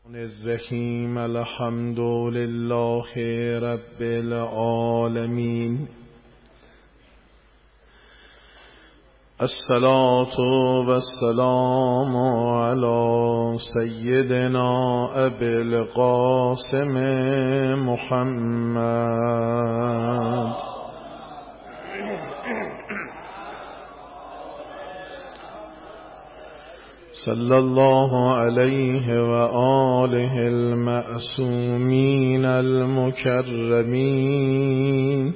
الرحیم الحمد لله رب العالمین الصلاة والسلام علی سیدنا ابی القاسم محمد صلی الله علیه و آله المعصومین المکرمین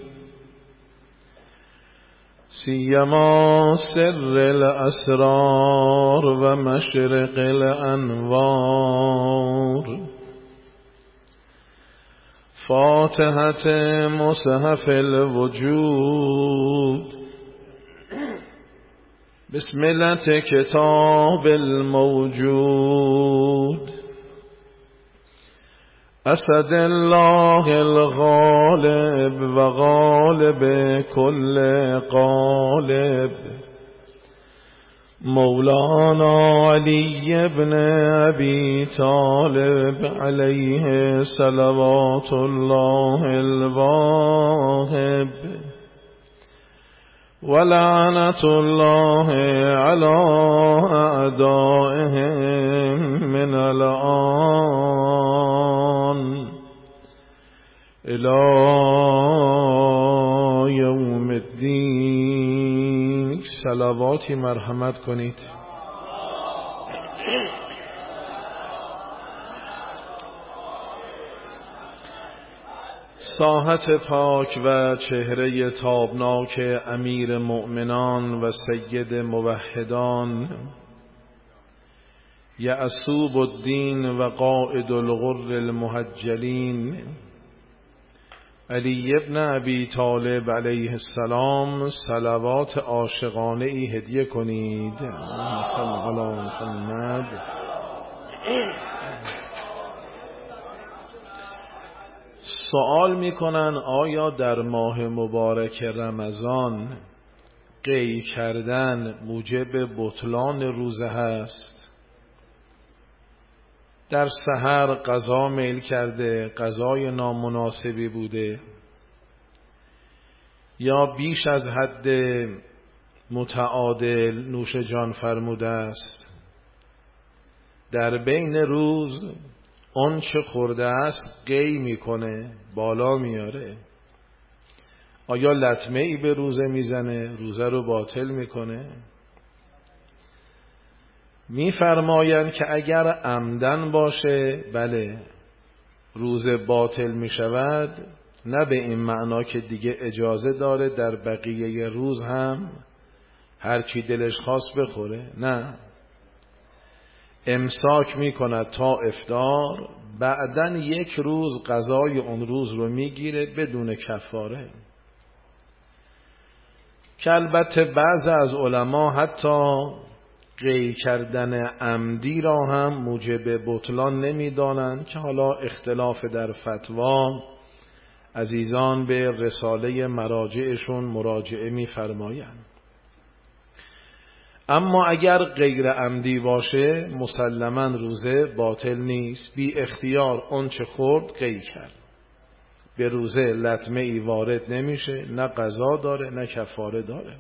سیما سر الاسرار و مشرق الانوار فاتحة مصحف الوجود بسملة كتاب الموجود أسد الله الغالب وغالب كل غالب مولانا علي بن أبي طالب عليه صلوات الله الواهب ولعنة الله على أعدائهم من الآن إلى يوم الدين. صلواتی مرحمت کنید. ساحت پاک و چهره تابناک امیر مؤمنان و سید موحدان یعصوب الدین و قائد الغر المحجلین علی ابن ابی طالب علیه السلام صلوات عاشقانه ای هدیه کنید. صلی الله علی محمد. سوال میکنن آیا در ماه مبارک رمضان قی کردن موجب بطلان روزه هست؟ در سحر غذا میل کرده، غذای نامناسبی بوده، یا بیش از حد متعادل نوش جان فرموده است، در بین روز اون چه خورده است قی میکنه، بالا میاره، آیا لطمه ای به روزه میزنه، روزه رو باطل میکنه؟ میفرمایند که اگر عمدن باشه بله روزه باطل میشود، نه به این معنا که دیگه اجازه داره در بقیه روز هم هر چی دلش خواست بخوره، نه، امساک میکند تا افطار، بعدن یک روز غذای اون روز رو میگیره بدون کفاره. که البته بعض از علما حتی قی کردن عمدی را هم موجب بطلان نمیدانند، که حالا اختلاف در فتوا عزیزان به رساله مراجعشون مراجعه میفرمایند. اما اگر غیر عمدی باشه مسلماً روزه باطل نیست، بی اختیار اون چه خورد قی کرد، به روزه لطمه ای وارد نمیشه، نه قضا داره نه کفاره داره.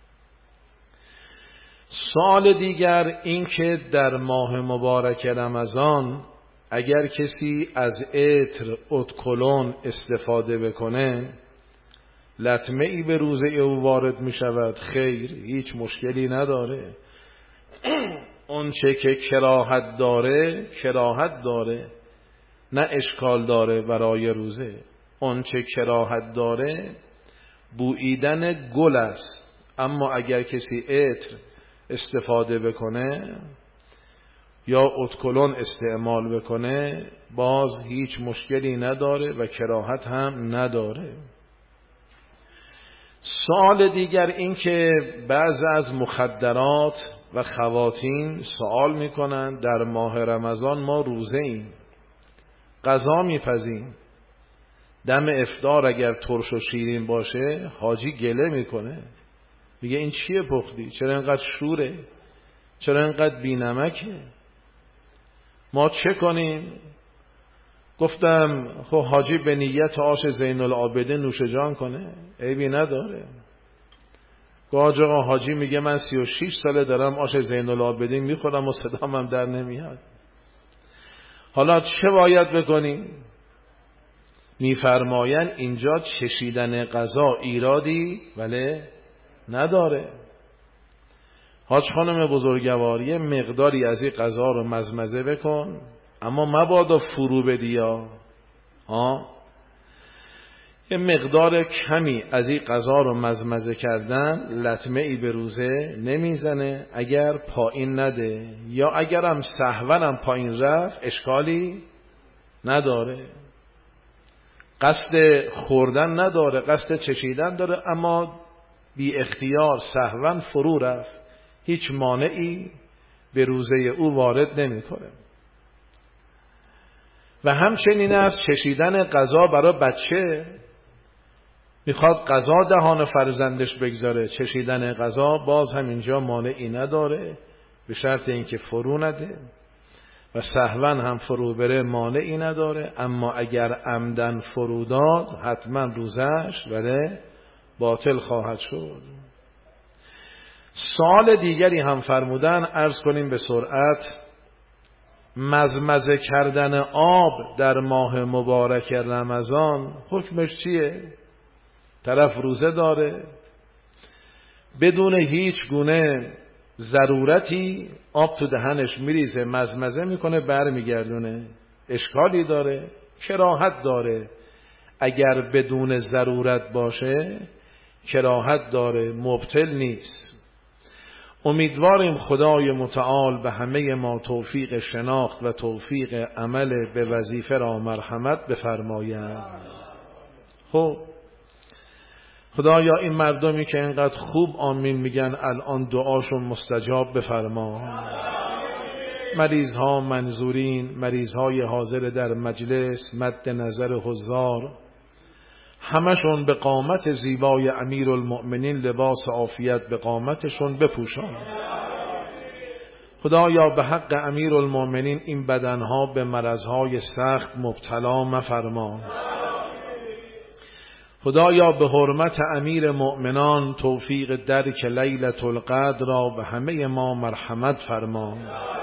سوال دیگر این که در ماه مبارک رمضان اگر کسی از عطر ادکلون استفاده بکنه لطمه ای به روزه او وارد می شود؟ خیر، هیچ مشکلی نداره. اون چه که کراهت داره نه اشکال داره برای روزه. اون چه کراهت داره بوییدن گل است، اما اگر کسی عطر استفاده بکنه یا ادکلون استعمال بکنه باز هیچ مشکلی نداره و کراهت هم نداره. سوال دیگر این که بعض از مخدرات و خواتین سوال میکنن در ماه رمضان ما روزه ایم، غذا میپزیم، دم افطار اگر ترش و شیرین باشه حاجی گله میکنه، میگه این چیه پختی؟ چرا اینقدر شوره؟ چرا اینقدر بی نمکه؟ ما چه کنیم؟ گفتم خب حاجی به نیت آش زین العابدین نوش جان کنه، عیبی نداره. گاج آقا حاجی میگه من 36 ساله دارم آش زین العابدین میخورم و صدام هم در نمیاد. حالا چه باید بکنیم؟ میفرماین اینجا چشیدن غذا ایرادی ولی نداره. حاج خانم بزرگوار یه مقداری از این غذا رو مزمزه بکن، اما مبادا فرو بدی ها. یه مقدار کمی از این غذا رو مزمزه کردن لطمه ای به روزه نمیزنه اگر پایین نده، یا اگرم سهونم پایین رفت اشکالی نداره. قصد خوردن نداره، قصد چشیدن داره، اما بی اختیار سهون فرو رفت، هیچ مانعی به روزه او وارد نمیکنه. و همچنین است چشیدن غذا برای بچه. میخواد غذا دهان فرزندش بگذاره، چشیدن غذا باز همینجا مانعی نداره، به شرط اینکه فرو نده و سهون هم فرو بره مانعی نداره. اما اگر عمدن فرو داد حتما روزش ولی باطل خواهد شد. سوال دیگری هم فرمودن، عرض کنیم به سرعت. مزمزه کردن آب در ماه مبارک رمضان حکمش چیه؟ طرف روزه داره، بدون هیچ گونه ضرورتی آب تو دهنش میریزه، مزمزه میکنه برمیگردونه، اشکالی داره؟ کراهت داره. اگر بدون ضرورت باشه کراهت داره، مبطل نیست. امیدواریم خدای متعال به همه ما توفیق شناخت و توفیق عمل به وظیفه را مرحمت بفرماید. خب خدایا این مردمی که اینقدر خوب آمین میگن الان دعاشون مستجاب بفرما. مریض ها منظورین، مریض های حاضر در مجلس، مد نظر حضار، همشون به قامت زیبای امیرالمؤمنین لباس عافیت به قامتشون بپوشان. خدایا به حق امیرالمؤمنین این بدنها به مرضهای سخت مبتلا مفرما. خدایا به حرمت امیر مؤمنان توفیق درک لیلة القدر را به همه ما مرحمت فرما.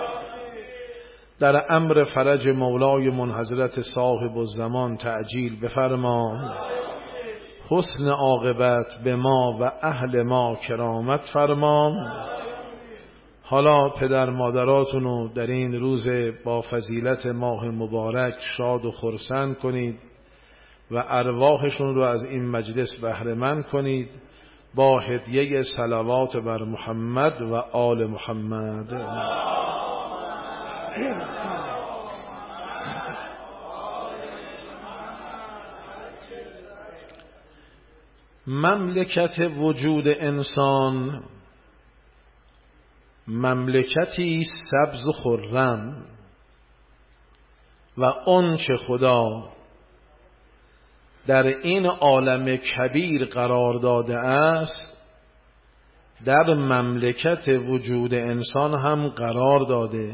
در امر فرج مولای منحضرت صاحب الزمان تعجیل بفرما. حسن عاقبت به ما و اهل ما کرامت فرما. حالا پدر مادراتونو در این روز با فضیلت ماه مبارک شاد و خرسند کنید و ارواحشون رو از این مجلس بهره مند کنید با هدیه صلوات بر محمد و آل محمد. مملکت وجود انسان مملکتی سبز و خرم و آنچه خدا در این عالم کبیر قرار داده است در مملکت وجود انسان هم قرار داده.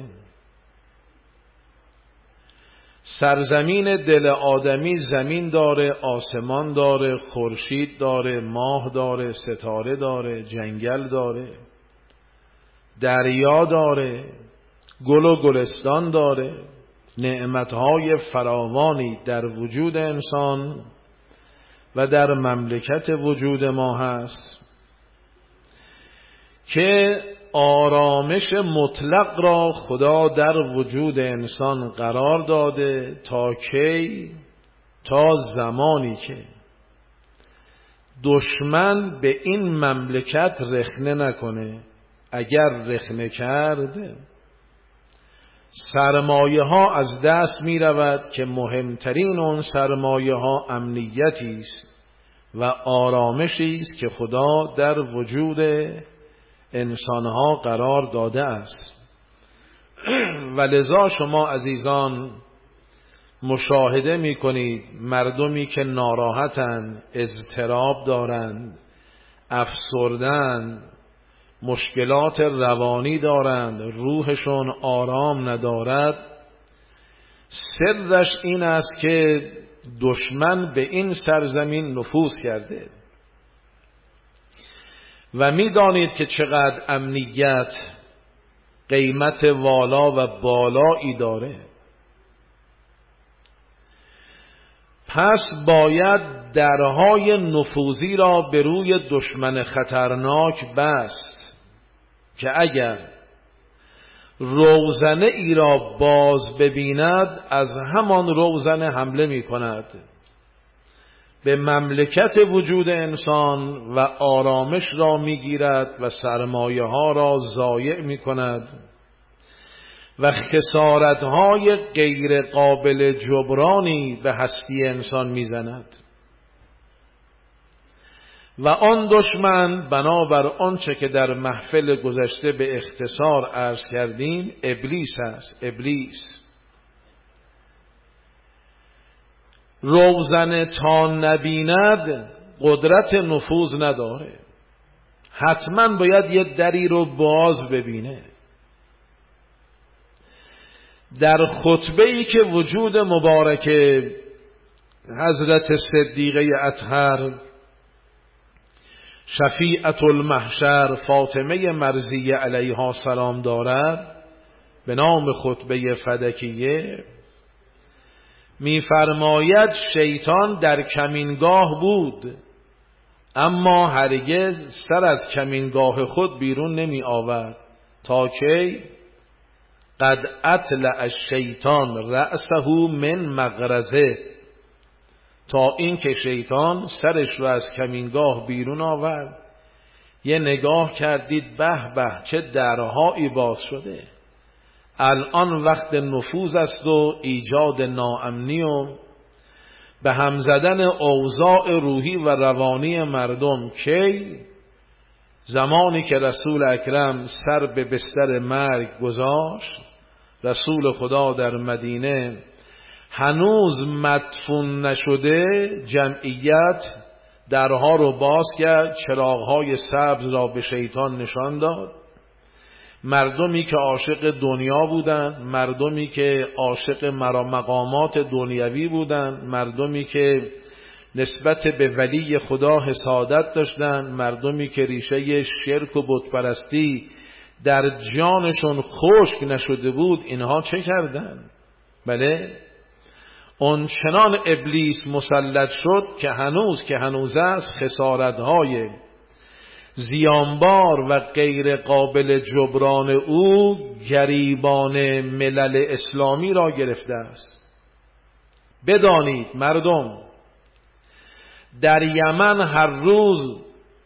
سرزمین دل آدمی زمین داره، آسمان داره، خورشید داره، ماه داره، ستاره داره، جنگل داره، دریا داره، گل و گلستان داره، نعمتهای فراوانی در وجود انسان و در مملکت وجود ما هست که آرامش مطلق را خدا در وجود انسان قرار داده. تا کی؟ تا زمانی که دشمن به این مملکت رخنه نکنه. اگر رخنه کرد سرمایه ها از دست می رود که مهمترین اون سرمایه ها امنیتی است و آرامشی است که خدا در وجود انسانها قرار داده است. ولذا شما عزیزان مشاهده می کنید مردمی که ناراحتند، اضطراب دارند، افسردند، مشکلات روانی دارند، روحشون آرام ندارد، سرش این است که دشمن به این سرزمین نفوذ کرده و می‌دانید که چقدر امنیت قیمت والا و بالایی داره. پس باید درهای نفوذی را به روی دشمن خطرناک بست که اگر روزنه ای را باز ببیند از همان روزنه حمله می کند، به مملکت وجود انسان و آرامش را می گیرد و سرمایه ها را ضایع می کند و خسارت های غیر قابل جبرانی به هستی انسان می زند. و آن دشمن بنابر آنچه که در محفل گذشته به اختصار عرض کردیم ابلیس است. ابلیس روزنه تا نبیند قدرت نفوذ نداره، حتما باید یه دری رو باز ببینه. در خطبه ای که وجود مبارک حضرت صدیقه اطهر شفیعة المحشر فاطمه مرضیه علیها السلام دارد به نام خطبه فدکیه، می‌فرماید شیطان در کمینگاه بود اما هرگز سر از کمینگاه خود بیرون نمی آورد تا که قد اطلع الشیطان رأسه من مغرزه، تا این که شیطان سرش رو از کمینگاه بیرون آورد، یه نگاه کردید به به چه درهایی باز شده. الان وقت نفوذ است و ایجاد ناامنی و به هم زدن اوضاع روحی و روانی مردم. کی؟ زمانی که رسول اکرم سر به بستر مرگ گذاشت، رسول خدا در مدینه هنوز مدفون نشده، جمعیت درها رو باز کرد، چراغهای سبز را به شیطان نشان داد. مردمی که عاشق دنیا بودند، مردمی که عاشق مقامات دنیوی بودند، مردمی که نسبت به ولی خدا حسادت داشتند، مردمی که ریشه شرک و بتپرستی در جانشون خشک نشده بود، اینها چه کردند؟ بله، اون چنان ابلیس مسلط شد که هنوز است، خسارت‌های زیانبار و غیر قابل جبران او گریبان ملل اسلامی را گرفته است. بدانید مردم، در یمن هر روز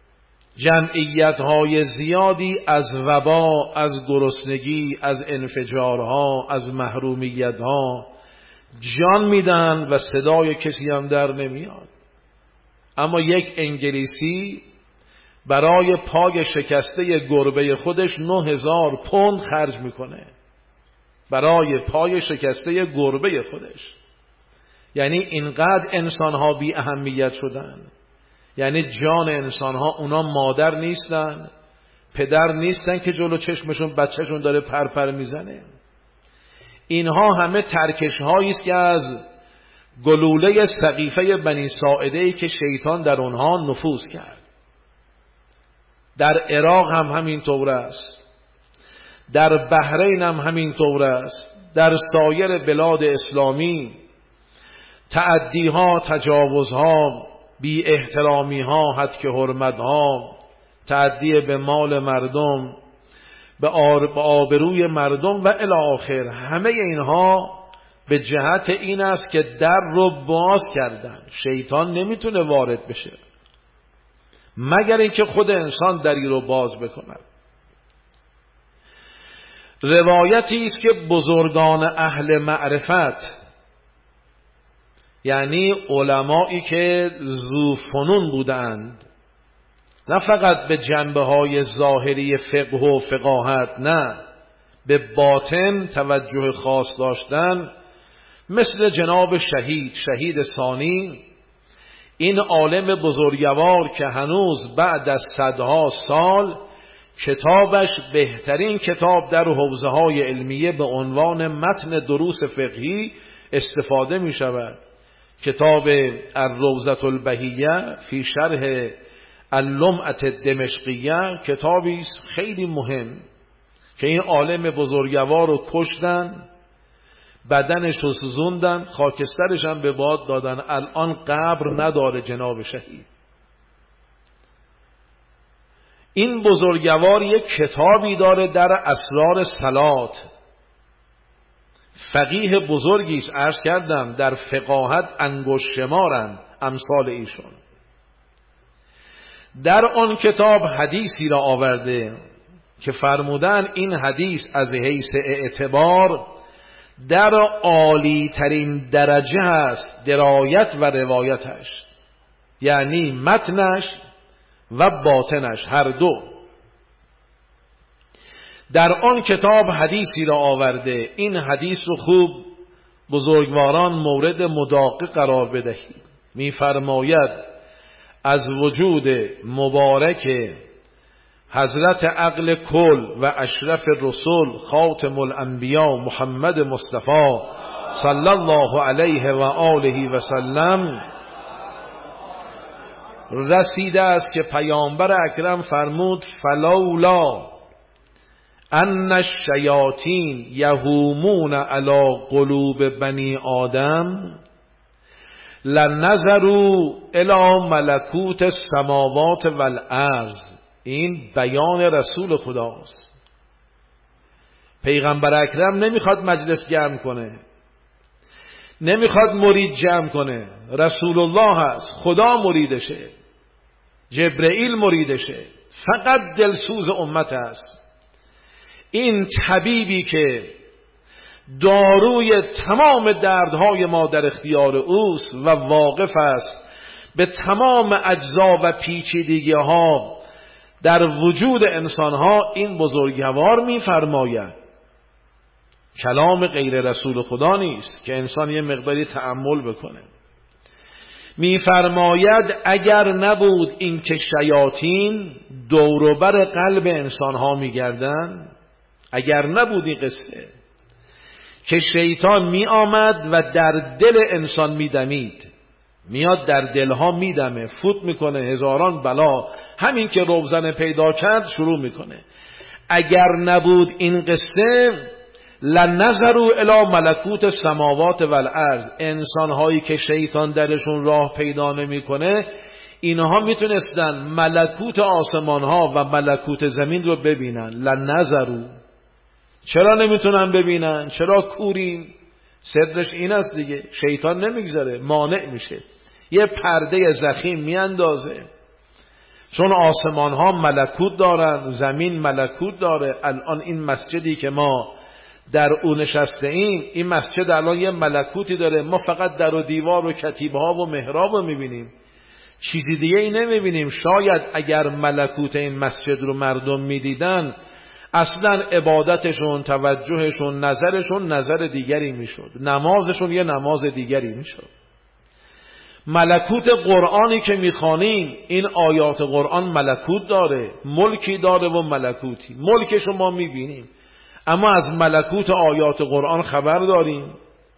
جمعیت‌های زیادی از وبا، از گرسنگی، از انفجارها، از محرومیت‌ها جان میدن و صدای کسی هم در نمیاد. اما یک انگلیسی برای پای شکسته گربه خودش 9000 پوند خرج میکنه، برای پای شکسته گربه خودش. یعنی اینقدر انسانها بی اهمیت شدن، یعنی جان انسانها اونا مادر نیستن، پدر نیستن که جلو چشمشون بچهشون داره پرپر میزنه. اینها همه ترکش هایی است که از گلوله سقیفه بنی ساعده‌ای که شیطان در اونها نفوذ کرد. در عراق هم همین طور است، در بحرین هم همین طور است، در سایر بلاد اسلامی تعدی ها، تجاوز ها، بی احترامی ها، هتک حرمت ها، تعدی به مال مردم، به آبروی مردم و الی آخر، همه اینها به جهت این است که در رو باز کردن. شیطان نمیتونه وارد بشه مگر اینکه خود انسان دری رو باز بکند. روایتی است که بزرگان اهل معرفت، یعنی علمایی که ذو فنون بودند، نه فقط به جنبه های ظاهری فقه و فقاهت، نه، به باطن توجه خاص داشتن، مثل جناب شهید ثانی، این عالم بزرگوار که هنوز بعد از صدها سال کتابش بهترین کتاب در حوزه های علمیه به عنوان متن دروس فقهی استفاده می شود. کتاب الروضة البهیه فی شرح اللمعة الدمشقیه کتابی است خیلی مهم که این عالم بزرگوار رو کشتن، بدنش رو سوزوندن، خاکسترش هم به باد دادن، الان قبر نداره جناب شهید. این بزرگوار یک کتابی داره در اسرار صلات، فقیه بزرگی است، عرض کردم در فقاهت انگشت شمارند امثال ایشون. در آن کتاب حدیثی را آورده که فرمودن این حدیث از حیث اعتبار در عالی ترین درجه هست، درایت و روایتش، یعنی متنش و باطنش هر دو. در آن کتاب حدیثی را آورده، این حدیث رو خوب بزرگواران مورد مداقه قرار بدهید. می‌فرماید از وجود مبارک حضرت عقل کل و اشرف رسول خاتم الانبیا محمد مصطفی صلی الله علیه و آله و سلم رسیده است که پیامبر اکرم فرمود فلولا ان الشیاطین یهومون علی قلوب بنی آدم لنظروا الی ملکوت السماوات والارض. این بیان رسول خداست. پیغمبر اکرم نمیخواد مجلس گرم کنه، نمیخواد مرید جمع کنه، رسول الله هست، خدا مریدشه، جبرئیل مریدشه، فقط دلسوز امت است. این طبیبی که داروی تمام دردهای ما در اختیار اوست و واقف است به تمام اجزا و پیچیدگی ها در وجود انسان ها، این بزرگوار می‌فرماید کلام غیر رسول خدا نیست که انسان یه مقداری تأمل بکنه. می‌فرماید اگر نبود این که شیاطین دوروبر قلب انسان ها می‌گردن، اگر نبود این قصه که شیطان می آمد و در دل انسان می دمید، میاد در دلها می دمه، فوت میکنه، هزاران بلا، همین که روزن پیدا کرد شروع میکنه. اگر نبود این قصه لنظروا الی ملکوت السماوات والارض، انسان هایی که شیطان درشون راه پیدا نمیکنه، اینها میتونستن ملکوت آسمان ها و ملکوت زمین رو ببینن. لنظروا، چرا نمیتونن ببینن؟ چرا کوریم؟ سرش این است دیگه، شیطان نمیگذاره، مانع میشه، یه پرده ضخیم میاندازه. چون آسمان ها ملکوت دارن، زمین ملکوت داره. الان این مسجدی که ما در اون نشسته ایم، این مسجد الان یه ملکوتی داره، ما فقط در و دیوار و کتیبه ها و محراب رو میبینیم، چیزی دیگه ای نمیبینیم. شاید اگر ملکوت این مسجد رو مردم میدیدن، اصلا عبادتشون، توجهشون، نظرشون نظر دیگری میشد، نمازشون یه نماز دیگری میشد. ملکوت قرآنی که میخوانیم، این آیات قرآن ملکوت داره، ملکی داره و ملکوتی. ملکشو ما میبینیم، اما از ملکوت آیات قرآن خبر داریم.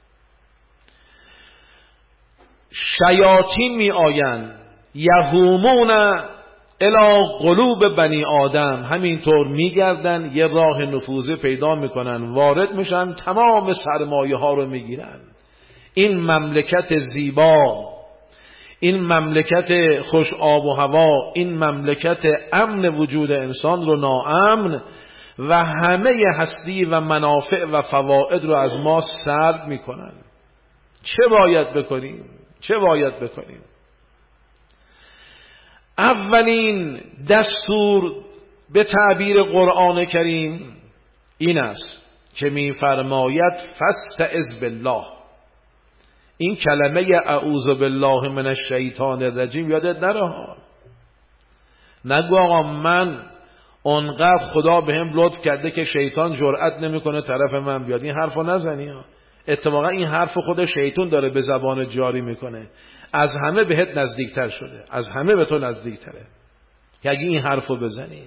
شیاطین می آیند یهومون الی قلوب بنی آدم، همینطور میگردن، یه راه نفوذی پیدا میکنن، وارد میشن، تمام سرمایه ها رو میگیرن. این مملکت زیبا، این مملکت خوش آب و هوا، این مملکت امن وجود انسان رو ناامن و همه هستی و منافع و فواید رو از ما سلب میکنن. چه باید بکنیم؟ چه باید بکنیم؟ اولین دستور به تعبیر قرآن کریم این است که می‌فرماید فاستعذ بالله. این کلمه اعوذ بالله من الشیطان الرجیم یادت نره. نگو آقا من اونقدر خدا بهم لطف کرده که شیطان جرئت نمیکنه طرف من بیاد. این حرفو نزنی. اتفاقا این حرف خود شیطان داره به زبان جاری میکنه. از همه بهت نزدیکتر شده، از همه به تو نزدیکتره که اگه این حرفو بزنی.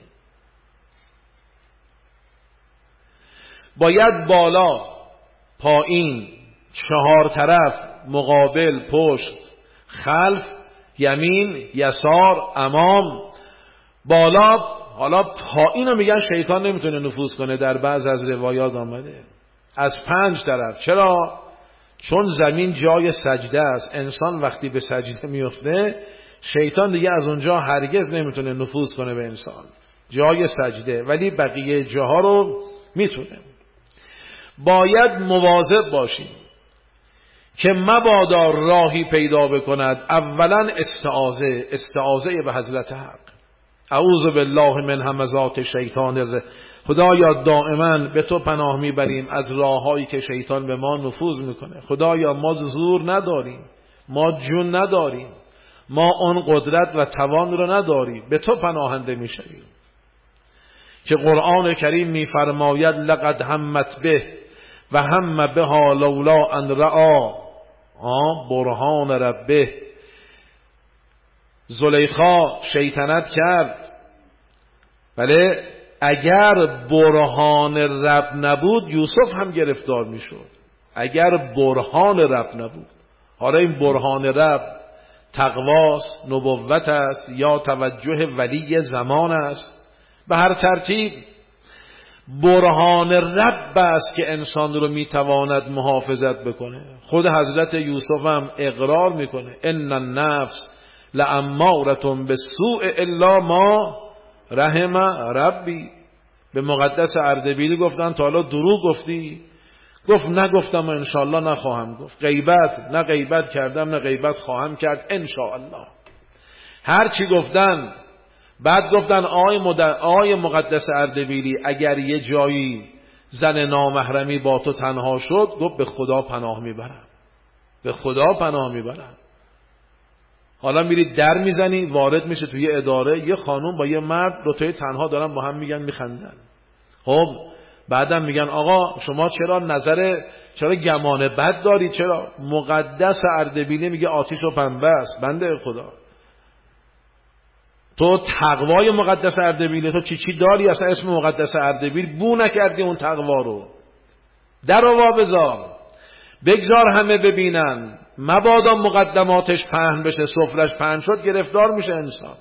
باید بالا، پایین، 4 طرف، مقابل، پشت، خلف، یمین، یسار، امام، بالا. حالا پایین رو میگن شیطان نمیتونه نفوذ کنه، در بعض از روایات آمده از 5 طرف. چرا؟ چون زمین جای سجده است. انسان وقتی به سجده میفته شیطان دیگه از اونجا هرگز نمیتونه نفوذ کنه به انسان، جای سجده. ولی بقیه جاها رو میتونه. باید مواظب باشیم که مبادا راهی پیدا بکند. اولا استعاذه به حضرت حق. اعوذ بالله من همزات شیطان خدایا دائما به تو پناه میبریم از راههایی که شیطان به ما نفوذ میکنه. خدایا ما زور نداریم، ما جون نداریم، ما اون قدرت و توان رو نداریم، به تو پناهنده میشویم. که قرآن کریم میفرماید لقد همت به و هم بها لولا ان رعا برهان ربه. زلیخا شیطنت کرد، بله، اگر برهان رب نبود یوسف هم گرفتار میشد. اگر برهان رب نبود. حالا این برهان رب تقواست، نبوت است، یا توجه ولی زمان است. به هر ترتیب برهان رب است که انسان رو میتواند محافظت بکنه. خود حضرت یوسف هم اقرار میکنه ان النفس لاماره بالسوء الا ما رحم ربی. به مقدس اردبیلی گفتن تا حالا دروغ گفتی؟ گفت نگفتم و انشاءالله نخواهم گفت. غیبت نه غیبت کردم نه غیبت خواهم کرد انشاءالله. هر چی گفتن. بعد گفتن آقای مقدس اردبیلی اگر یه جایی زن نامحرمی با تو تنها شد، گفت به خدا پناه میبرم، به خدا پناه میبرم. حالا میری در میزنی، وارد میشه توی اداره، یه خانوم با یه مرد دوتای تنها دارن با هم میگن میخندن. خب بعدم میگن آقا شما چرا گمان بد داری؟ چرا؟ مقدس اردبیلی میگه آتش و پنبه است. بنده خدا، تو تقوای مقدس اردبیلی تو چی داری؟ اصلا اسم مقدس اردبیل بو نکردی اون تقوا رو. در و بذار، بگذار همه ببینن، مبادا مقدماتش پهن بشه، سفرش پهن شد گرفتار میشه انسان.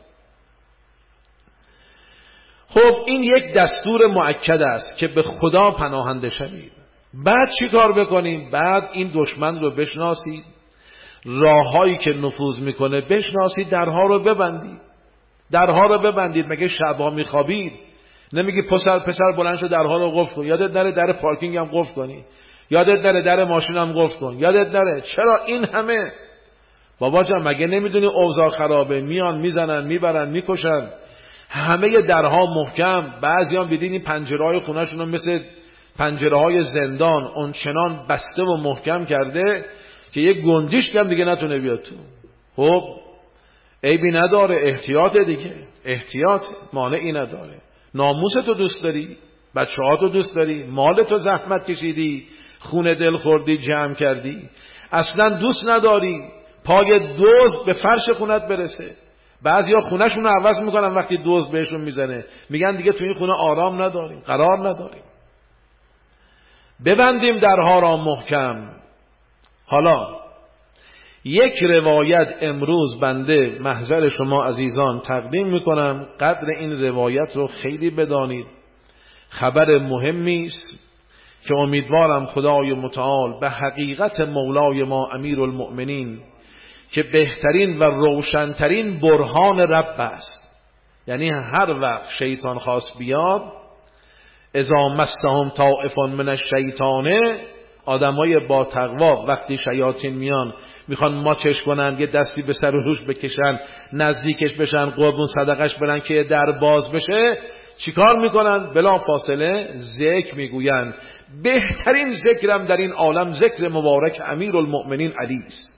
خب این یک دستور مؤکد است که به خدا پناهنده شوید. بعد چی کار بکنیم؟ بعد این دشمن رو بشناسید، راههایی که نفوذ میکنه بشناسید، درها رو ببندید. مگه شبها میخوابید؟ نمیگی پسر بلند شو درها رو قفل کن، یادت نره در پارکینگ هم قفل کنی، یادت نره در ماشین هم قفل کن، یادت نره. چرا این همه؟ بابا جان مگه نمیدونی اوضاع خرابه؟ میان میزنن میبرن میکشن. همه درها محکم. بعضی هم دیدین این پنجرهای خونه‌شون رو مثل پنجرهای زندان اونچنان بسته و محکم کرده که یک گنجیش کم دیگه نتونه بیاد تو. خب عیبی نداره، احتیاط دیگه، احتیاط، مانعی نداره. ناموس تو دوست داری، بچه‌ها تو دوست داری، مال تو زحمت کشیدی، خون دل خوردی، جمع کردی، اصلا دوست نداری پای دزد به فرش خونت برسه. بعضیا خونه‌شون رو عوض میکنن وقتی دزد بهشون میزنه، میگن دیگه تو این خونه آرام نداریم، قرار نداریم. ببندیم درها را محکم. حالا یک روایت امروز بنده محضر شما عزیزان تقدیم میکنم، قدر این روایت رو خیلی بدانید. خبر مهمی است که امیدوارم خدای متعال به حقیقت مولای ما امیرالمؤمنین که بهترین و روشنترین برهان رب است، یعنی هر وقت شیطان خواست بیاد، اذا مسهم طائف من الشیطان، آدمای با تقوا وقتی شیاطین میان میخوان ماچش کنن، یه دستی به سر و روش بکشن، نزدیکش بشن، قربون صدقش برن که در باز بشه، چیکار میکنن؟ بلا فاصله ذکر میگوین. بهترین ذکرم در این عالم ذکر مبارک امیرالمؤمنین علی است.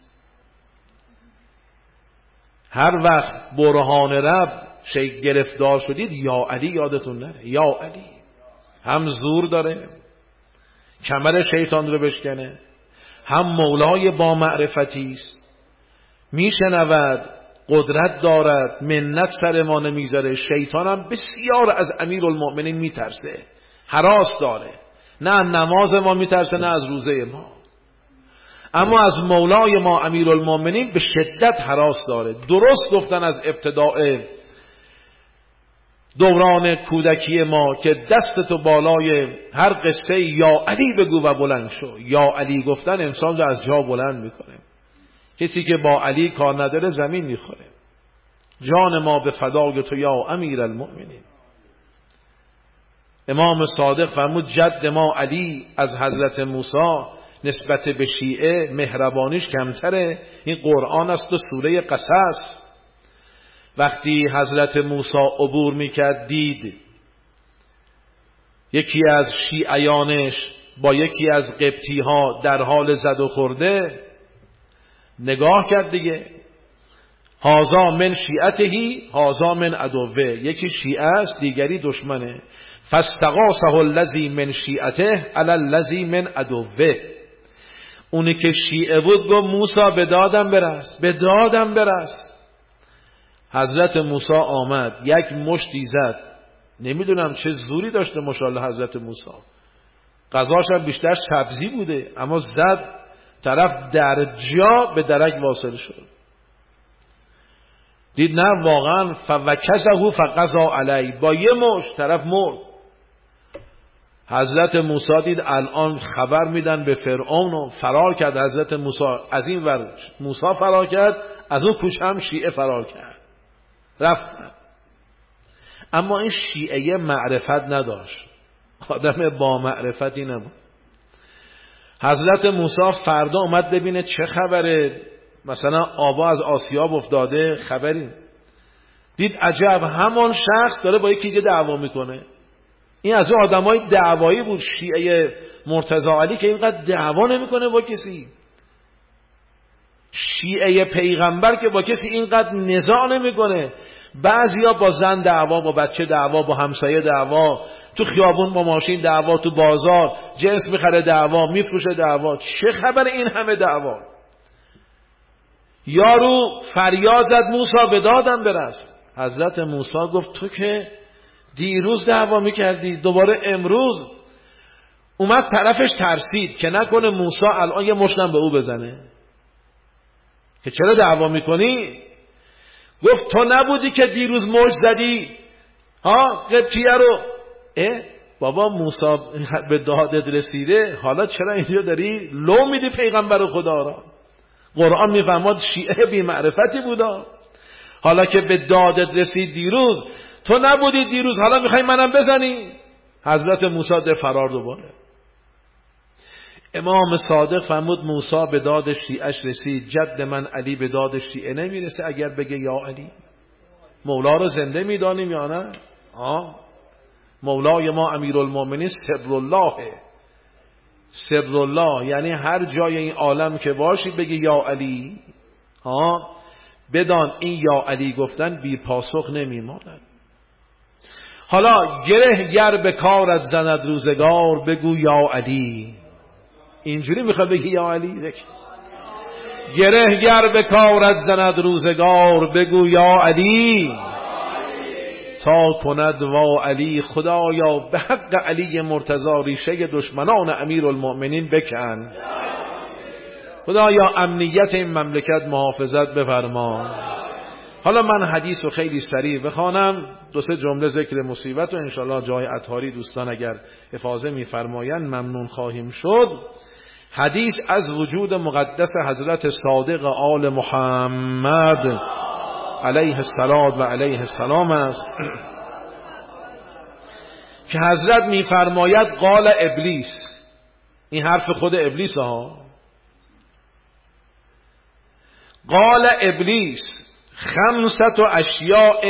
هر وقت برهان رب گرفتار شدید، یا علی یادتون نره، یا علی. هم زور داره کمر شیطان رو بشکنه، هم مولای با معرفتی است، میشنود، قدرت دارد، منت سر ما نمیذاره. شیطان هم بسیار از امیرالمؤمنین میترسه، هراس داره، نه نماز ما میترسه نه از روزه ما. اما از مولای ما امیرالمومنین به شدت هراس داره. درست گفتن از ابتداء دوران کودکی ما که دست تو بالای هر قصه یا علی بگو و بلند شو. یا علی گفتن انسان رو از جا بلند میکنه. کسی که با علی کار نداره زمین میخوره. جان ما به فدای تو یا امیرالمومنین. امام صادق فرمود جد ما علی از حضرت موسی نسبت به شیعه مهربانیش کمتره. این قرآن است و سوره قصص. وقتی حضرت موسی عبور میکرد دید یکی از شیعیانش با یکی از قبطی ها در حال زد و خورده، نگاه کرد دیگه، هازا من شیعتهی هازا من عدوه، یکی شیعه است دیگری دشمنه. فاستغاثه الذی من شیعته علی الذی من عدوه. اونی که شیعه بود گفت موسی به دادم برس، به دادم برس. حضرت موسی آمد یک مشتی زد، نمیدونم چه زوری داشته ماشاءالله حضرت موسی، غذاش هم بیشتر سبزی بوده، اما زد طرف در جا به درک واصل شد. دید نه واقعا فوکزه فقضا علی، با یه مشت طرف مرد. حضرت موسی دید الان خبر میدن به فرعون و فرار کرد. حضرت موسی از این ور موسی فرار کرد، از اون کوچه هم شیعه فرار کرد رفتن. اما این شیعه معرفت نداشت، آدم با معرفتی نبود. حضرت موسی فردا اومد ببینه چه خبره، مثلا آبا از آسیاب افتاده خبری. دید عجب همان شخص داره با یکی دیگه دعوا میکنه. این از اون آدمای دعوایی بود، شیعه مرتضی علی که اینقدر دعوا نمیکنه با کسی. شیعه پیغمبر که با کسی اینقدر نزاع نمیکنه. بعضیا با زن دعوا، با بچه دعوا، با همسایه دعوا، تو خیابون با ماشین دعوا، تو بازار جنس میخره دعوا، میفروشه دعوا. چه خبر این همه دعوا؟ یارو فریاد زد موسی به دادم برس. حضرت موسی گفت تو که دیروز دعوا میکردی دوباره امروز. اومد طرفش ترسید که نکنه موسی الان یه مشتم به او بزنه که چرا دعوا میکنی؟ گفت تو نبودی که دیروز مشت زدی ها قبطیه رو؟ بابا موسی به دادت رسیده، حالا چرا اینجا داری لو میدی پیغمبر خدا را؟ قرآن میفرماد شیعه بی معرفتی بودا، حالا که به دادت رسید دیروز، تو نبودی دیروز حالا میخوای منم بزنی؟ حضرت موسی ده فرار دوباره. امام صادق فرمود موسی به داد شیعش رسید، جد من علی به داد شیعه نمیرسه اگر بگه یا علی. مولا رو زنده میدانیم یا نه؟ مولای ما امیرالمومنین سر الله، سر الله یعنی هر جای این عالم که باشی بگی یا علی، بدان این یا علی گفتن بی پاسخ نمیماند. حالا گره گر به کارت زند روزگار بگو یا علی. اینجوری میخواد بگی یا علی؟ گره گر به کارت زند روزگار بگو یا علی. تا کند وا علی خدایا به حق علی مرتضی ریشه دشمنان امیرالمومنین بکن. خدایا امنیت این مملکت محافظت بفرما. حالا من حدیث رو خیلی سریع بخوانم، دو سه جمله ذکر مصیبت و انشالله جای اطهاری دوستان اگر افاضه میفرمایند ممنون خواهیم شد. حدیث از وجود مقدس حضرت صادق آل محمد علیه الصلاة و علیه السلام است که حضرت میفرماید قال ابلیس، این حرف خود ابلیس ها، قال ابلیس خمسة اشیاء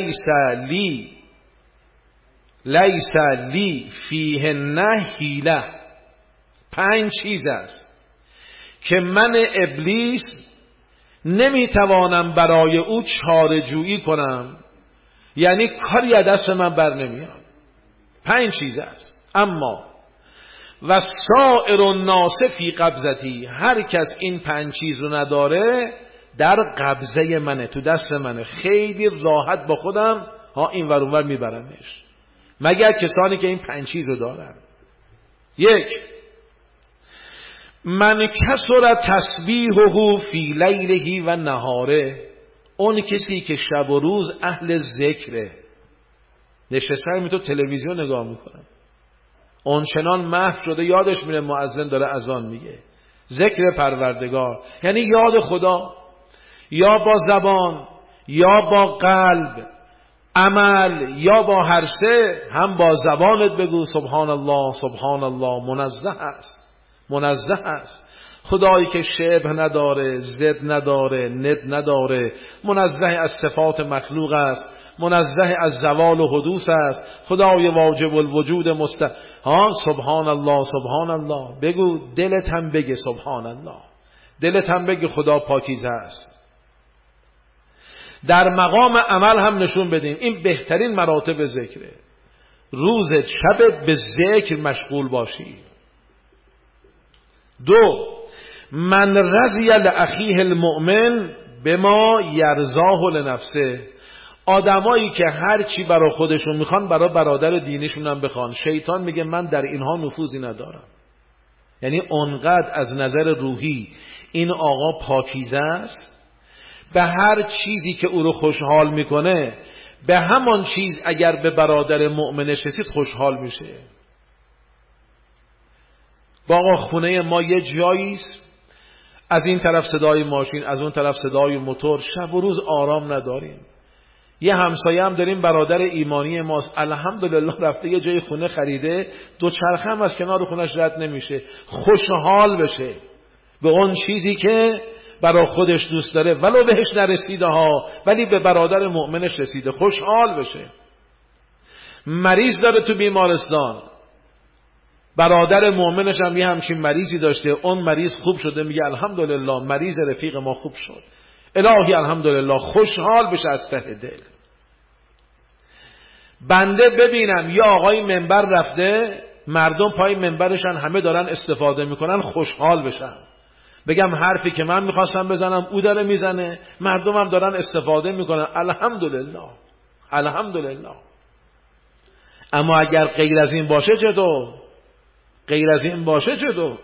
لیس لی فیهن حیلة. 5 چیز است که من ابلیس نمیتوانم برای او چاره جویی کنم، یعنی کاری از دست من بر نمیاد. 5 چیز است. اما و سائر الناس فی قبضتی، هر کس این 5 چیز رو نداره در قبضه منه، تو دست منه، خیلی راحت با خودم این ور اون ور میبرمش، مگر کسانی که این 5 چیز رو دارن. 1، من کسر تسبیحه فی لیله و نهاره، اون کسی که شب و روز اهل ذکره، نشسته همینطور تلویزیون نگاه میکنه، اون چنان محو شده یادش میره مؤذن داره اذان میگه، ذکر پروردگار یعنی یاد خدا، یا با زبان یا با قلب، عمل یا با هر سه. هم با زبانت بگو سبحان الله سبحان الله، منزه است، منزه است خدایی که شبه نداره، ضد نداره، ند نداره، منزه از صفات مخلوق است، منزه از زوال و حدوث است، خدای واجب الوجود سبحان الله سبحان الله. بگو، دلت هم بگه سبحان الله، دلت هم بگه خدا پاکیزه است. در مقام عمل هم نشون بدیم این بهترین مراتب ذکره. روزت شبت به ذکر مشغول باشی. 2 من رضی لاخیه المؤمن بما یرضاه لنفسه، آدمایی که هر چی برای خودشون میخوان برای برادر دینیشون هم بخوان. شیطان میگه من در اینها نفوذی ندارم، یعنی اونقدر از نظر روحی این آقا پاکیزه است، به هر چیزی که او رو خوشحال میکنه به همان چیز اگر به برادر مؤمنش رسید خوشحال میشه. باقا خونه ما یه جاییست، از این طرف صدای ماشین، از اون طرف صدای موتور، شب و روز آرام نداریم. یه همسایه هم داریم برادر ایمانی ماست، الحمدلله رفته یه جای خونه خریده، 2 چرخه هم از کنار خونش رد نمیشه، خوشحال بشه به اون چیزی که برای خودش دوست داره، ولو بهش نرسیده ها ولی به برادر مؤمنش رسیده، خوشحال بشه. مریض داره تو بیمارستان، برادر مؤمنش هم یه همچین مریضی داشته، اون مریض خوب شده، میگه الحمدلله مریض رفیق ما خوب شد، الهی الحمدلله، خوشحال بشه از ته دل. بنده ببینم یه آقای منبر رفته، مردم پای منبرشن همه دارن استفاده میکنن، خوشحال بشن، بگم حرفی که من میخواستم بزنم او داره میزنه، مردم هم دارن استفاده میکنن، الحمدلله الحمدلله. اما اگر غیر از این باشه چطور؟ غیر از این باشه چطور؟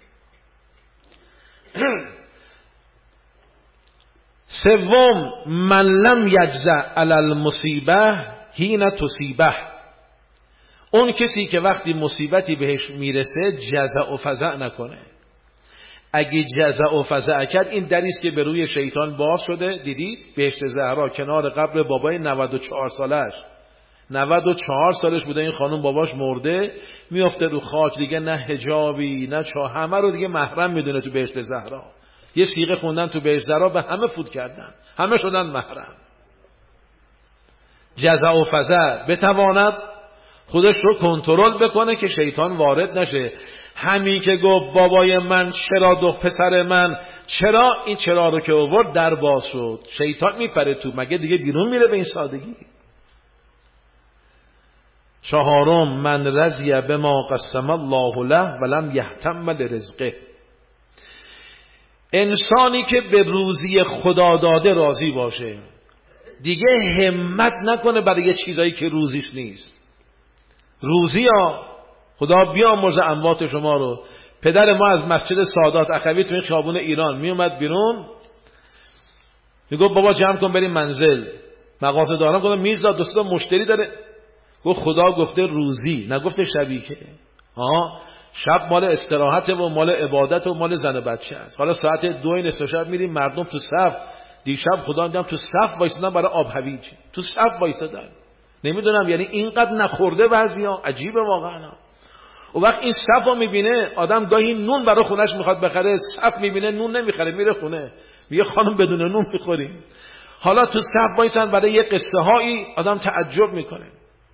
3 من لم یجزع علی المصیبه حین تصیبه، اون کسی که وقتی مصیبتی بهش میرسه جزع و فزع نکنه. اگه جزع و فزع کرد، این دریست که به روی شیطان باز شده. دیدید بهشت زهرا کنار قبر بابای 94 سالش، 94 سالش بوده این خانم، باباش مرده، میافته رو خاک دیگه، نه حجابی نه همه رو دیگه محرم میدونه تو بهشت زهرا. یه صیغه خوندن تو بهشت زهرا، به همه فوت کردن، همه شدن محرم. جزع و فزع بتواند خودش رو کنترل بکنه که شیطان وارد نشه. همین که گفت بابای من چرا، 2 پسر من چرا، این چرا رو که آورد در باز شد، شیطان میپره تو، مگه دیگه بیرون میره به این سادگی؟ 4 من رضی بما قسم الله له ولم یهتم لرزقه، انسانی که به روزی خدا داده راضی باشه، دیگه همت نکنه برای یه چیزایی که روزیش نیست. روزی ها خدا بیامرزه اموات شما رو. پدر ما از مسجد سادات اخوی تو این خیابون ایران می اومد بیرون، میگفت بابا جمع کن بریم منزل. مغازه دارم گفتم میرزا دوستا مشتری داره. گفت خدا گفته روزی، نگفته شبی که. شب مال استراحت و مال عبادت و مال زن و بچه است. حالا ساعت 2 نصف شب میریم مردم تو صف. دیشب خدا دیدم تو صف وایسادن برای آب هویج، تو صف وایسادن. نمیدونم یعنی اینقدر نخورده بعضیا، عجیبه واقعا. و وقت این صف رو میبینه آدم، گاهی نون برای خونش میخواد بخره، صف میبینه نون نمیخره، میره خونه میگه خانم بدون نون میخوریم. حالا تو صف وایسن برای یه قصه هایی، آدم تعجب میکنه.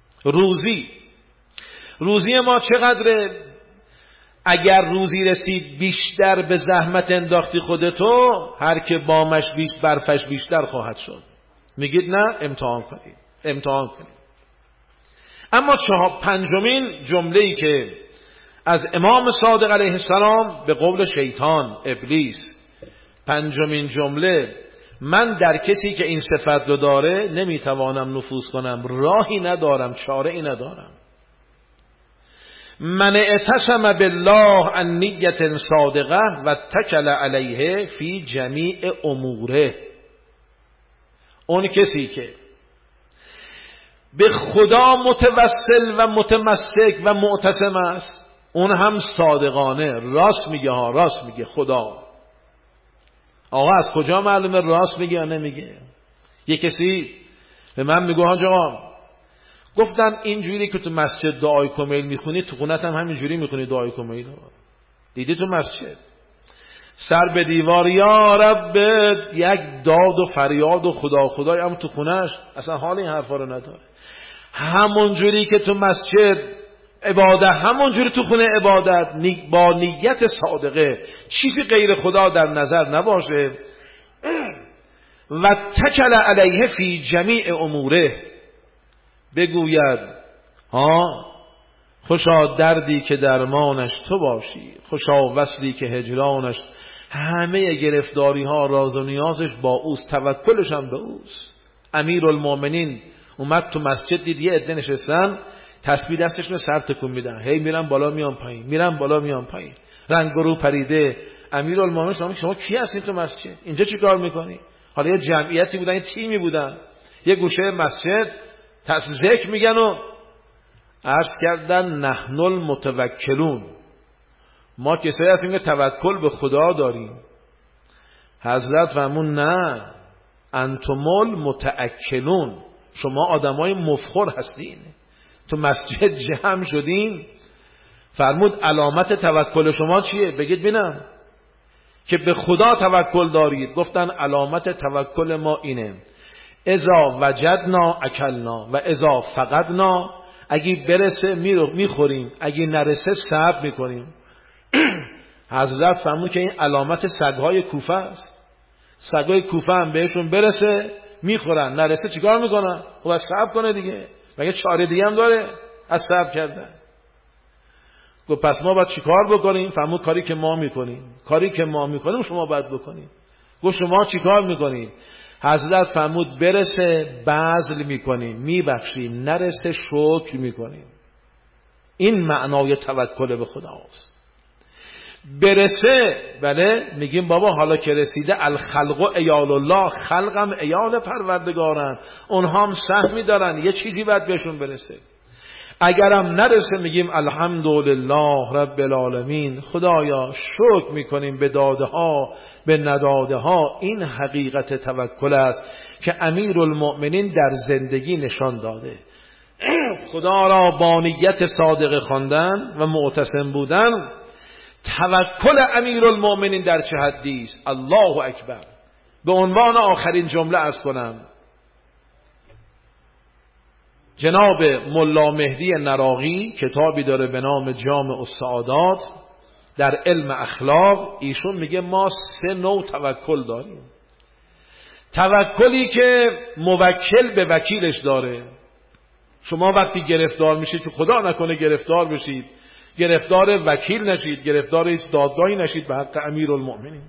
روزی ما چقدره؟ اگر روزی رسید بیشتر به زحمت انداختی خودتو، هر که بامش برفش بیشتر خواهد شد. میگید نه، امتحان کنید. اما 5مین جمله‌ای که از امام صادق علیه السلام به قول شیطان ابلیس، 5مین جمله، من در کسی که این صفت رو داره نمیتوانم نفوذ کنم، راهی ندارم، چاره ای ندارم. من اعتصم بالله عن نیت صادقه و اتکل علیه فی جمیع اموره. اون کسی که به خدا متوسل و متمسک و معتصم است، اون هم صادقانه راست میگه ها، راست میگه خدا. آقا از کجا معلومه راست میگه یا نمیگه؟ یه کسی به من میگه حاج آقا گفتن اینجوری که تو مسجد دعای کمیل میخونی تو خونت هم همینجوری میخونی دعای کمیل. دیدی تو مسجد سر به دیوار یا رب یک داد و فریاد و خدا خدای، هم تو خونش اصلا حال این حرفا رو نداره. همونجوری که تو مسجد عبادت، همونجوری تو خونه عبادت با نیت صادقه، چیزی غیر خدا در نظر نباشه. و تکل علیه فی جمیع اموره، بگوید خوشا دردی که درمانش تو باشی، خوشا وصلی که هجرانش، همه گرفتاری ها راز و نیازش با اوست، توکلش هم به اوست. امیرالمومنین اومد تو مسجد، دید یه عده نشستن تسبیح دستشون سر تکون میدن، هی میرن بالا میان پایین، میرن بالا میان پایین، رنگ رو پریده. امیرالمومنین شما کی هستین تو مسجد؟ اینجا چی کار میکنی؟ حالا یه جمعیتی بودن، یه تیمی بودن، یه گوشه مسجد ذکر میگن و عرض کردن نحن المتوکلون، ما کسایی هستیم که توکل به خدا داریم. حضرت فرمون نه، انتم المتأکلون، شما آدمای مفخر هستین، تو مسجد جمع شدین. فرمود علامت توکل شما چیه؟ بگید ببینم که به خدا توکل دارید. گفتن علامت توکل ما اینه اذا وجدنا اکلنا و اذا فقدنا، اگه برسه میخوریم، اگه نرسه صبر میکنیم. حضرت فرمود که این علامت سگهای کوفه است. سگهای کوفه هم بهشون برسه میخورن، نرسه چیکار میکنن؟ خب صبر کنه دیگه، مگه چاره دیگه هم داره از صبر کردن؟ گفت پس ما باید چیکار بکنیم؟ فرمود کاری که ما میکنیم، کاری که ما میکنیم شما باید بکنیم. گفت شما چیکار میکنید؟ حضرت فرمود برسه بذل میکنیم، میبخشیم، نرسه شکر میکنیم. این معنای توکل به خداست. برسه بله میگیم بابا حالا که رسیده، الخلق عیال الله، خلقم عیال پروردگارن، اونها هم سهمی دارن، یه چیزی باید بهشون برسه. اگرم نرسه میگیم الحمدلله رب العالمین، خدایا شکر میکنیم به داده ها به نداده ها. این حقیقت توکل است که امیرالمؤمنین در زندگی نشان داده. خدا را با نیت صادقه خواندن و معتصم بودن. توکل امیرالمؤمنین در چه حدی است؟ الله اکبر. به عنوان آخرین جمله عرض کنم، جناب ملا مهدی نراقی کتابی داره به نام جامع السعادات در علم اخلاق. ایشون میگه ما 3 نوع توکل داریم. توکلی که موکل به وکیلش داره. شما وقتی گرفتار میشید که خدا نکنه گرفتار بشید، گرفتار وکیل نشید، گرفتار هیچ دادگاهی نشید به حق امیرالمؤمنین.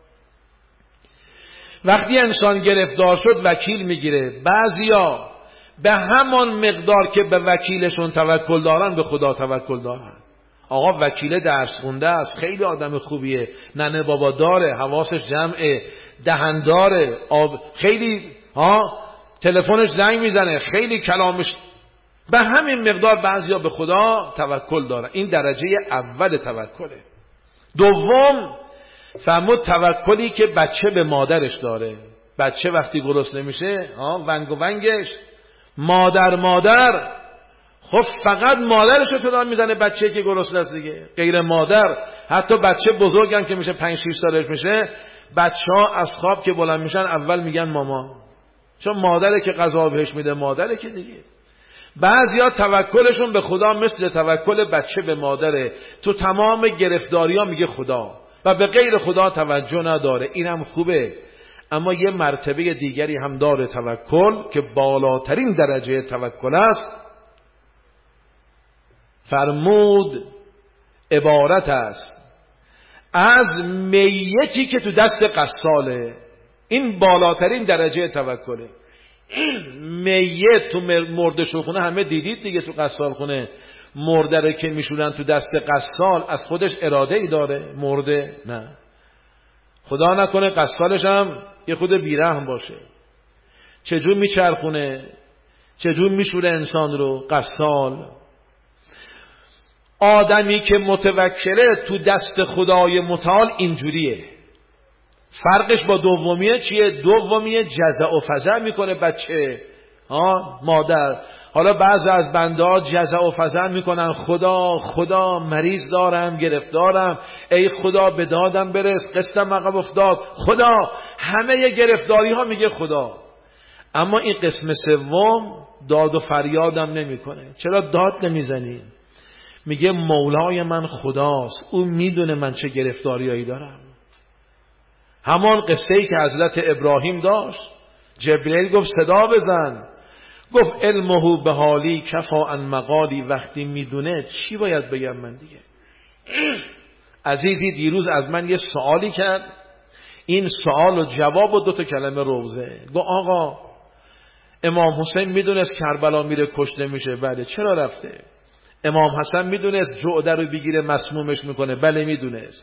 وقتی انسان گرفتار شد وکیل میگیره. بعضیا به همان مقدار که به وکیلشون توکل دارن به خدا توکل دارن. آقا وکیل درس خونده است، خیلی آدم خوبیه، ننه بابا داره، حواسش جمعه، دهنداره، خیلی تلفنش زنگ میزنه، خیلی کلامش. به همین مقدار بعضیا به خدا توکل دارن. این درجه اول توکله. دوم فرمود توکلی که بچه به مادرش داره. بچه وقتی گرسنه نمیشه ونگ و ونگش مادر خب فقط مادرش رو صدا میزنه، بچه که گرسنه است دیگه، غیر مادر. حتی بچه بزرگم که میشه 5-6 سالش میشه، بچه‌ها از خواب که بلند میشن اول میگن ماما، چون مادره که غذا بهش میده، مادره که دیگه. بعضیا توکلشون به خدا مثل توکل بچه به مادره، تو تمام گرفتاری‌ها میگه خدا و به غیر خدا توجه نداره. اینم خوبه، اما یه مرتبه دیگری هم داره توکل که بالاترین درجه توکل است. فرمود عبارت است از میتی که تو دست قصاله. این بالاترین درجه توکله. میت تو مرده شو خونه همه دیدید دیگه، تو قصال خونه مرده رو که میشونن تو دست قصال از خودش اراده ای داره؟ مرده؟ نه. خدا نکنه قصالش هم یه خود بیرحم باشه. چجور میچرخونه، چجور میشوره انسان رو قصال. آدمی که متوکله تو دست خدای متعال اینجوریه. فرقش با دومیه چیه؟ دومیه جزع و فزع میکنه بچه، مادر. حالا بعضی از بنده ها جزع و فزع میکنن، خدا مریض دارم، گرفتارم، ای خدا به دادم برس، قسطم عقب افتاد، خدا. همه گرفتاری ها میگه خدا. اما این قسم سوم داد و فریادم نمیکنه. چرا داد نمیزنی؟ میگه مولای من خداست، او میدونه من چه گرفتاریایی دارم. همان قصه ای که حضرت ابراهیم داشت، جبرئیل گفت صدا بزن، گفت علمه به حالی کفا عن مقالی. وقتی میدونه چی باید بگم من دیگه؟ عزیزی دیروز از من یه سوالی کرد، این سوال و جواب و 2 کلمه روزه. گفت آقا امام حسین میدونست کربلا میره کشته میشه؟ بله. چرا رفته؟ امام حسن میدونست جعده رو بگیره مسمومش میکنه؟ بله میدونست.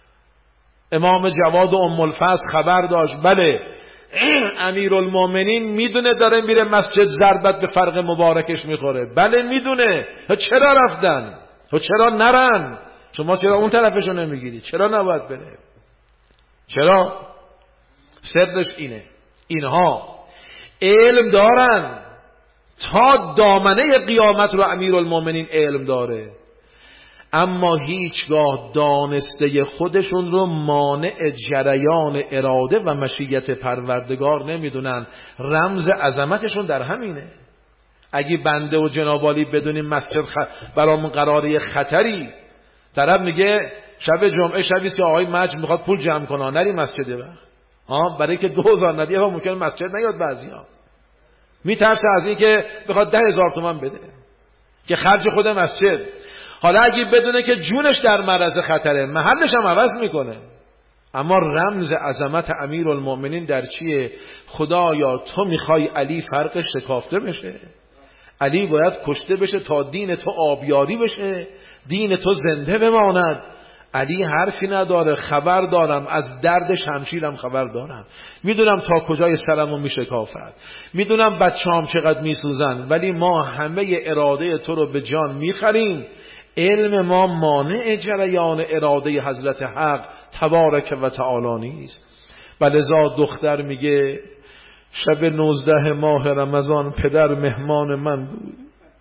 امام جواد و ام الفضل خبر داشت؟ بله. امیرالمومنین میدونه داره میره مسجد ضربت به فرق مبارکش میخوره؟ بله میدونه. چرا رفتن؟ چرا نرن؟ شما چرا اون طرفشو نمیگیری؟ چرا نباید بره؟ چرا؟ سرش اینه. اینها علم دارن، تا دامنه قیامت رو امیرالمومنین علم داره، اما هیچگاه دانسته خودشون رو مانع جریان اراده و مشیت پروردگار نمیدونن. رمز عظمتشون در همینه. اگه بنده و جنابالی بدونیم مسجد برامون قراره خطری، طرف میگه شب جمعه شبیست که آقای مجد میخواد پول جمع کنه، نری مسجد وقت برای که 2000 ندیه و ممکنه مسجد نیاد. بعضیا میترسه از این که بخواد 10,000 تومان بده که خرج خود مسجد. حالا اگه بدونه که جونش در معرض خطره، محلش هم عوض میکنه. اما رمز عظمت امیرالمومنین در چیه؟ خدایا تو میخوای علی فرقش شکافته بشه، علی باید کشته بشه تا دین تو آبیاری بشه، دین تو زنده بماند. علی حرفی نداره، خبر دارم از درد شمشیرم خبر دارم، میدونم تا کجای سرمو میشکافد، میدونم بچه‌ام چقدر میسوزن، ولی ما همه اراده تو رو به جان میخریم. علم ما مانع جریان اراده حضرت حق تبارک و تعالی نیست. ولذا دختر میگه شب 19 ماه رمضان پدر مهمان من بود،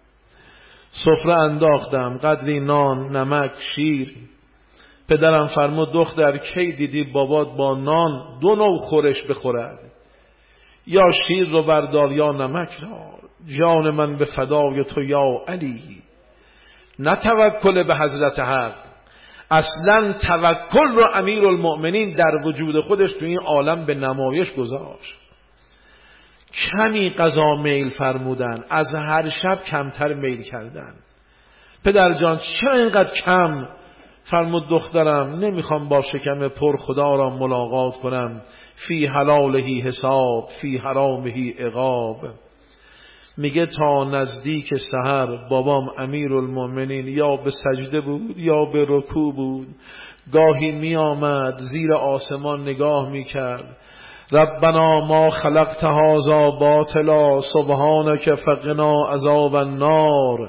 سفره انداختم، قدری نان، نمک، شیر. پدرم فرمود دختر کی دیدی بابات با نان 2 نوع خورش بخورد؟ یا شیر رو بردار یا نمک را. جان من به فدای تو یا علی. نه توکل به حضرت حق، اصلا توکل رو امیرالمؤمنین در وجود خودش تو این عالم به نمایش گذاشت. کمی غذا میل فرمودن، از هر شب کمتر میل کردن. پدر جان چرا اینقدر کم؟ فرمود دخترم نمیخوام با شکم پر خدا را ملاقات کنم. فی حلالهی حساب، فی حرامهی عقاب. میگه تا نزدیک سحر بابام امیرالمومنین یا به سجده بود یا به رکوع بود. گاهی می آمد زیر آسمان نگاه میکرد، ربنا ما خلقت هذا باطلا سبحانك فقنا عذاب النار.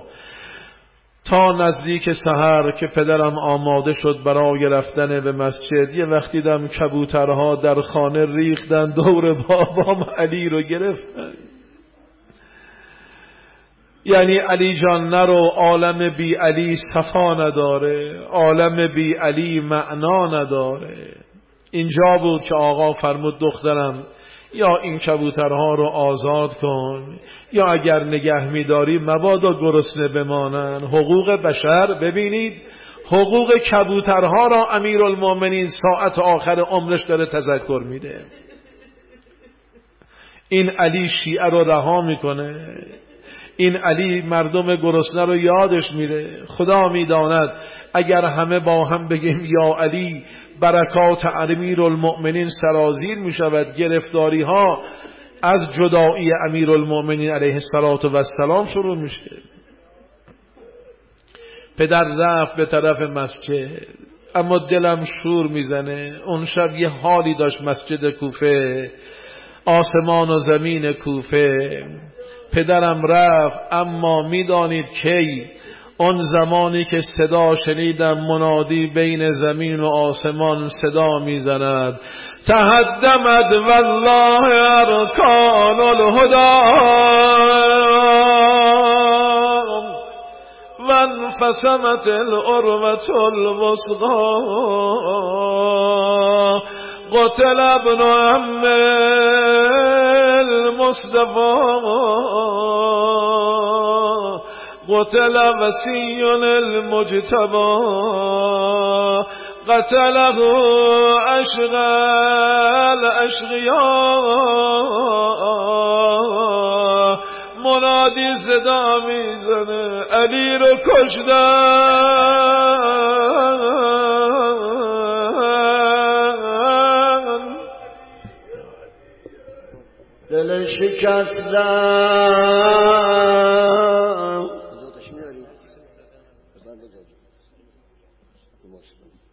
تا نزدیک سحر که پدرم آماده شد برای رفتن به مسجد، یه وقتی دیدم کبوترها در خانه ریختن دور بابام علی رو گرفتن. یعنی علی جان نرو، عالم بی علی صفا نداره، عالم بی علی معنا نداره. اینجا بود که آقا فرمود دخترم یا این کبوترها رو آزاد کن، یا اگر نگه می‌داری مبادا گرسنه بمانن. حقوق بشر. ببینید حقوق کبوترها را امیرالمومنین ساعت آخر عمرش داره تذکر میده. این علی شیعه رو رها میکنه، این علی مردم گرسنه رو یادش میره. خدا میداند اگر همه با هم بگیم یا علی، برکات امیرالمؤمنین سرازیر میشود. گرفتاری ها از جدایی امیرالمؤمنین علیه السلام شروع میشه. پدر رفت به طرف مسجد، اما دلم شور میزنه. اون شب یه حالی داشت مسجد کوفه، آسمان و زمین کوفه. پدرم رفت، اما میدانید کی؟ اون زمانی که صدا شنیدم منادی بین زمین و آسمان صدا میزند: تهدمت والله ارکان الهدی وانفصمت العروة الوثقی قتل ابن عم المصطفى قتل وصی المجتبى قتله اشقى الاشقیاء. منادی صدا میزنه علی رو کشتن، دل شکستم.